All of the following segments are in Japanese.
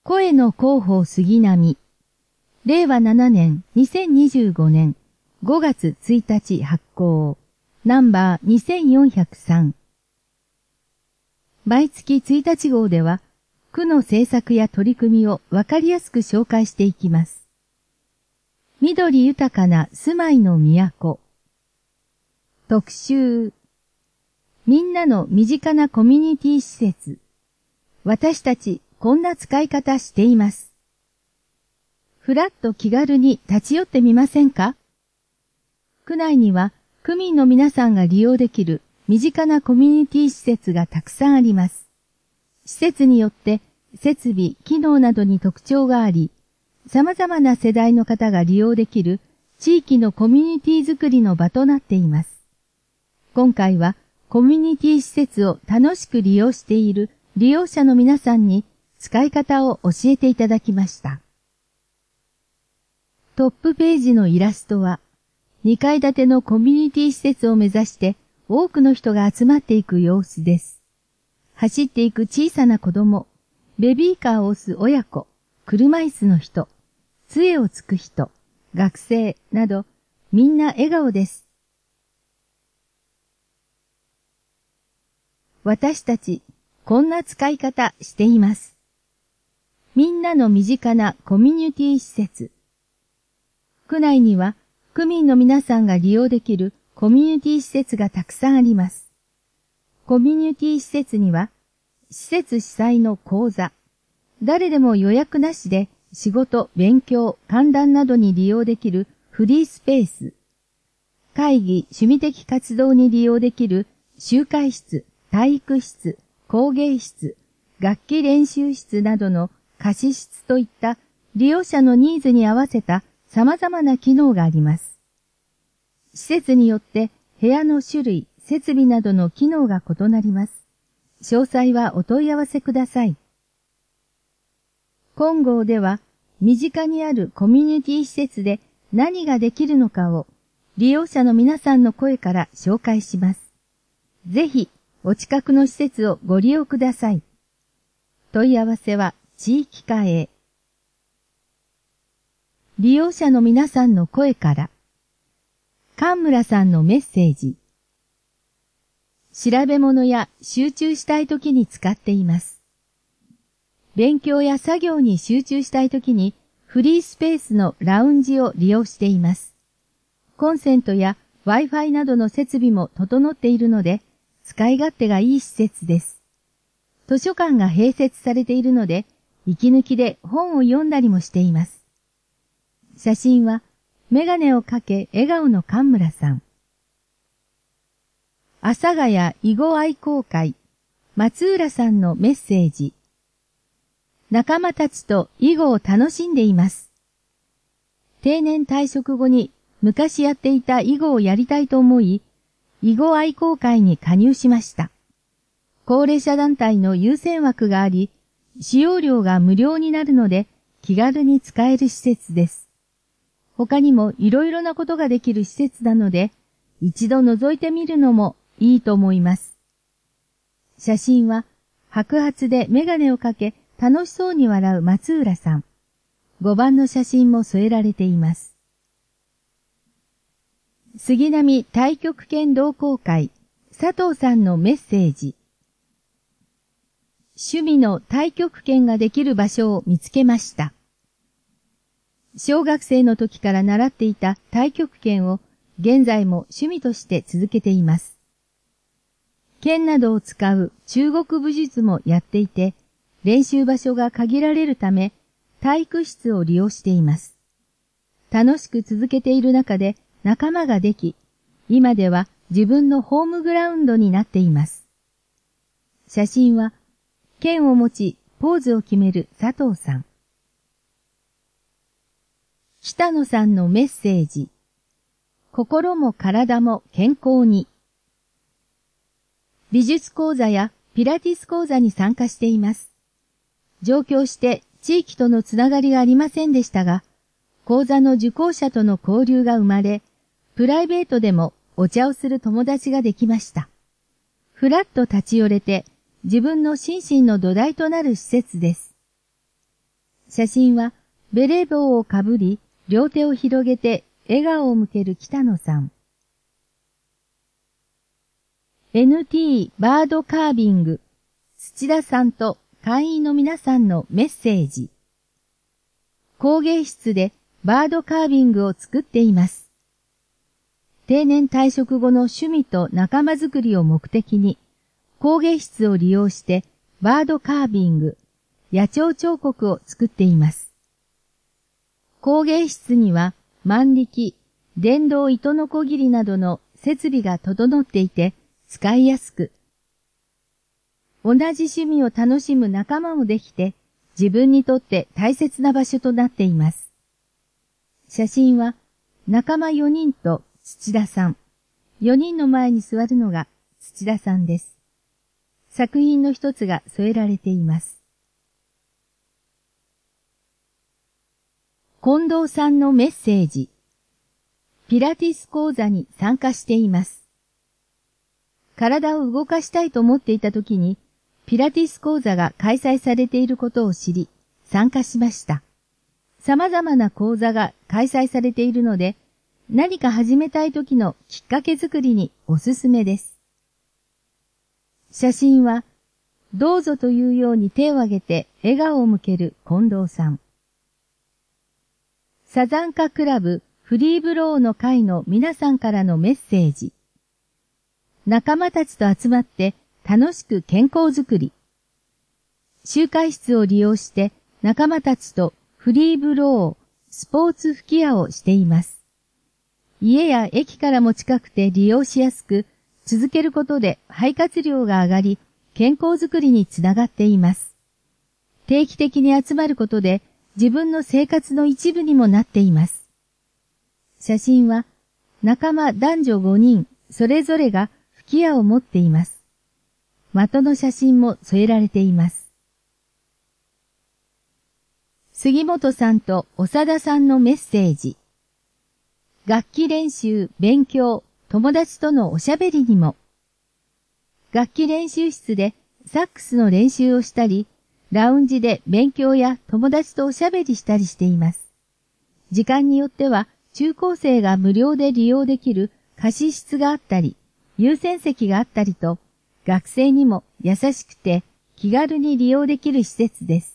声の広報杉並。令和7年2025年5月1日発行。ナンバー2403。毎月1日号では、区の政策や取り組みをわかりやすく紹介していきます。緑豊かな住まいの都。特集。みんなの身近なコミュニティ施設。私たちこんな使い方しています。ふらっと気軽に立ち寄ってみませんか？区内には区民の皆さんが利用できる身近なコミュニティ施設がたくさんあります。施設によって設備、機能などに特徴があり、様々な世代の方が利用できる地域のコミュニティづくりの場となっています。今回はコミュニティ施設を楽しく利用している利用者の皆さんに使い方を教えていただきました。トップページのイラストは、2階建てのコミュニティ施設を目指して多くの人が集まっていく様子です。走っていく小さな子供、ベビーカーを押す親子、車椅子の人、杖をつく人、学生など、みんな笑顔です。私たち、こんな使い方しています。みんなの身近なコミュニティ施設。区内には、区民の皆さんが利用できるコミュニティ施設がたくさんあります。コミュニティ施設には、施設主催の講座、誰でも予約なしで仕事、勉強、観覧などに利用できるフリースペース、会議、趣味的活動に利用できる集会室、体育室、工芸室、楽器練習室などの貸し室といった利用者のニーズに合わせた様々な機能があります。施設によって部屋の種類、設備などの機能が異なります。詳細はお問い合わせください。今号では、身近にあるコミュニティ施設で何ができるのかを利用者の皆さんの声から紹介します。ぜひ、お近くの施設をご利用ください。問い合わせは地域課へ。利用者の皆さんの声から。神村さんのメッセージ。調べ物や集中したいときに使っています。勉強や作業に集中したいときにフリースペースのラウンジを利用しています。コンセントや Wi-Fi などの設備も整っているので、使い勝手がいい施設です。図書館が併設されているので、息抜きで本を読んだりもしています。写真は、メガネをかけ笑顔の神村さん。阿佐ヶ谷囲碁愛好会、松浦さんのメッセージ。仲間たちと囲碁を楽しんでいます。定年退職後に昔やっていた囲碁をやりたいと思い、囲碁愛好会に加入しました。高齢者団体の優先枠があり、使用料が無料になるので気軽に使える施設です。他にもいろいろなことができる施設なので、一度覗いてみるのもいいと思います。写真は白髪でメガネをかけ楽しそうに笑う松浦さん。5番の写真も添えられています。杉並太極拳同好会、佐藤さんのメッセージ。趣味の太極拳ができる場所を見つけました。小学生の時から習っていた太極拳を現在も趣味として続けています。剣などを使う中国武術もやっていて、練習場所が限られるため、体育室を利用しています。楽しく続けている中で仲間ができ、今では自分のホームグラウンドになっています。写真は、剣を持ちポーズを決める佐藤さん。北野さんのメッセージ。心も体も健康に。美術講座やピラティス講座に参加しています。上京して地域とのつながりがありませんでしたが、講座の受講者との交流が生まれ、プライベートでもお茶をする友達ができました。ふらっと立ち寄れて、自分の心身の土台となる施設です。 写真はベレー帽をかぶり、両手を広げて笑顔を向ける北野さん。NT バードカービング、土田さんと会員の皆さんのメッセージ。工芸室でバードカービングを作っています。定年退職後の趣味と仲間づくりを目的に、工芸室を利用してバードカービング、野鳥彫刻を作っています。工芸室には万力、電動糸のこぎりなどの設備が整っていて使いやすく、同じ趣味を楽しむ仲間もできて自分にとって大切な場所となっています。写真は仲間4人と土田さん。4人の前に座るのが土田さんです。作品の一つが添えられています。近藤さんのメッセージ。ピラティス講座に参加しています。体を動かしたいと思っていた時に、ピラティス講座が開催されていることを知り、参加しました。様々な講座が開催されているので、何か始めたい時のきっかけ作りにおすすめです。写真は、どうぞというように手を挙げて笑顔を向ける近藤さん。サザンカクラブフリーブローの会の皆さんからのメッセージ。仲間たちと集まって楽しく健康づくり。集会室を利用して仲間たちとフリーブロー、スポーツ吹き矢をしています。家や駅からも近くて利用しやすく、続けることで肺活量が上がり、健康づくりにつながっています。定期的に集まることで自分の生活の一部にもなっています。写真は仲間男女5人それぞれが吹き矢を持っています。的の写真も添えられています。杉本さんと長田さんのメッセージ。楽器練習、勉強、友達とのおしゃべりにも。楽器練習室でサックスの練習をしたり、ラウンジで勉強や友達とおしゃべりしたりしています。時間によっては中高生が無料で利用できる貸し室があったり、優先席があったりと、学生にも優しくて気軽に利用できる施設です。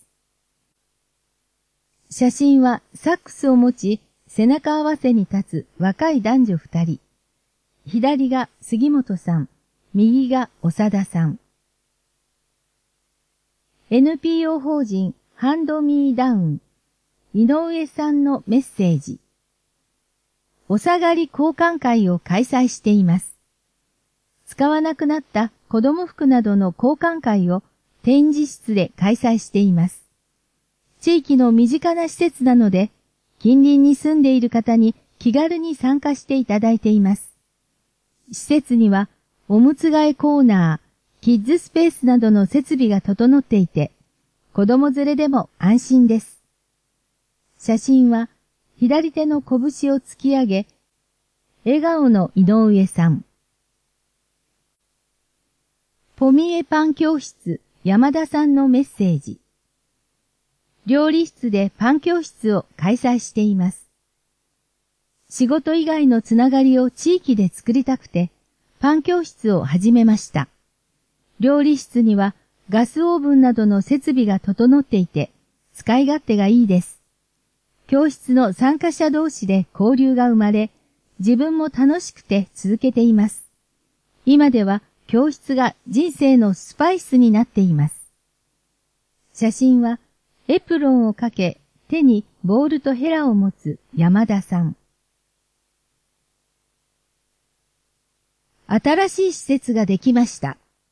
写真はサックスを持ち、背中合わせに立つ若い男女2人。左が杉本さん、右が長田さん。NPO 法人ハンドミーダウン、井上さんのメッセージ。お下がり交換会を開催しています。使わなくなった子供服などの交換会を展示室で開催しています。地域の身近な施設なので、近隣に住んでいる方に気軽に参加していただいています。施設にはおむつ替えコーナー、キッズスペースなどの設備が整っていて、子供連れでも安心です。写真は左手の拳を突き上げ、笑顔の井上さん。ポミエパン教室山田さんのメッセージ。料理室でパン教室を開催しています。仕事以外のつながりを地域で作りたくて、パン教室を始めました。料理室にはガスオーブンなどの設備が整っていて、使い勝手がいいです。教室の参加者同士で交流が生まれ、自分も楽しくて続けています。今では教室が人生のスパイスになっています。写真はエプロンをかけ、手にボールとヘラを持つ山田さん。新しい施設ができました。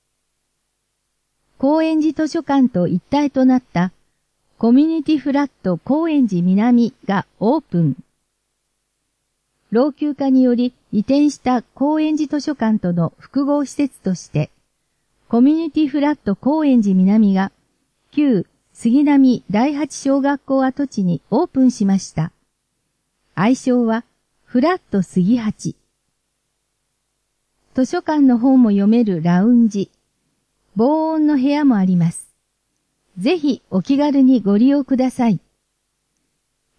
高円寺図書館と一体となったコミュニティフラット高円寺南がオープン。老朽化により移転した高円寺図書館との複合施設として、コミュニティフラット高円寺南が旧杉並第八小学校跡地にオープンしました。愛称はフラット杉八。図書館の本も読めるラウンジ、防音の部屋もあります。ぜひお気軽にご利用ください。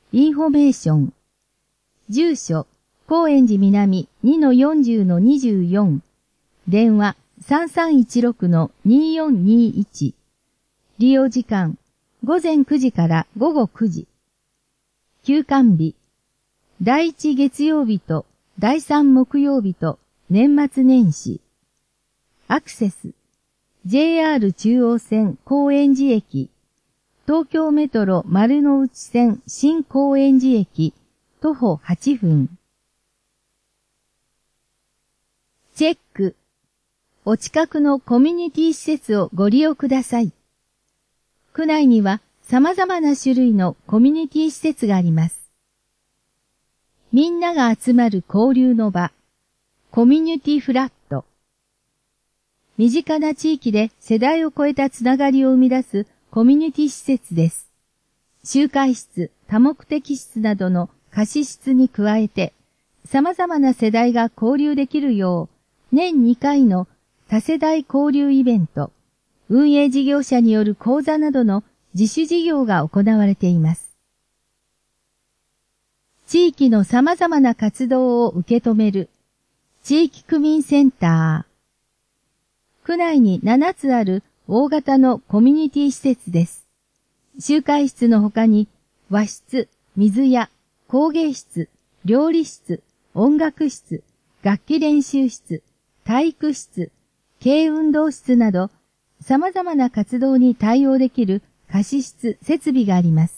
インフォメーション。住所、高円寺南 2-40-24。電話、3316-2421。利用時間、午前9時から午後9時。休館日、第1月曜日と第3木曜日と年末年始。アクセス、JR 中央線高円寺駅、東京メトロ丸の内線新高円寺駅、徒歩8分。チェック。お近くのコミュニティ施設をご利用ください。区内には様々な種類のコミュニティ施設があります。みんなが集まる交流の場、コミュニティフラット。身近な地域で世代を超えたつながりを生み出すコミュニティ施設です。集会室、多目的室などの貸し室に加えて、様々な世代が交流できるよう、年2回の多世代交流イベント、運営事業者による講座などの自主事業が行われています。地域の様々な活動を受け止める地域区民センター。区内に7つある大型のコミュニティ施設です。集会室の他に和室、水屋、工芸室、料理室、音楽室、楽器練習室、体育室、軽運動室など様々な活動に対応できる貸し室、設備があります。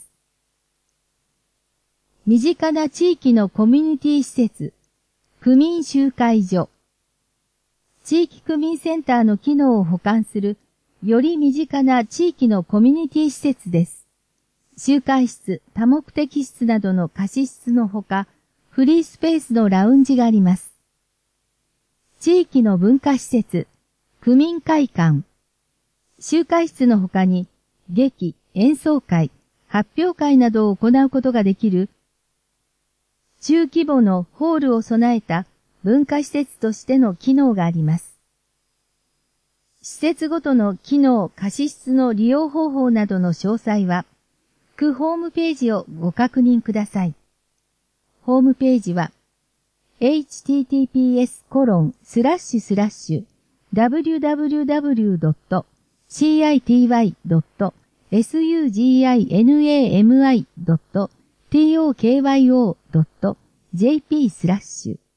身近な地域のコミュニティ施設、区民集会所。地域区民センターの機能を補完する、より身近な地域のコミュニティ施設です。集会室、多目的室などの貸し室のほか、フリースペースのラウンジがあります。地域の文化施設、区民会館。集会室の他に、劇、演奏会、発表会などを行うことができる、中規模のホールを備えた文化施設としての機能があります。施設ごとの機能、貸し室の利用方法などの詳細は、区ホームページをご確認ください。ホームページは、https://www.city.suginami.tokyo.jp/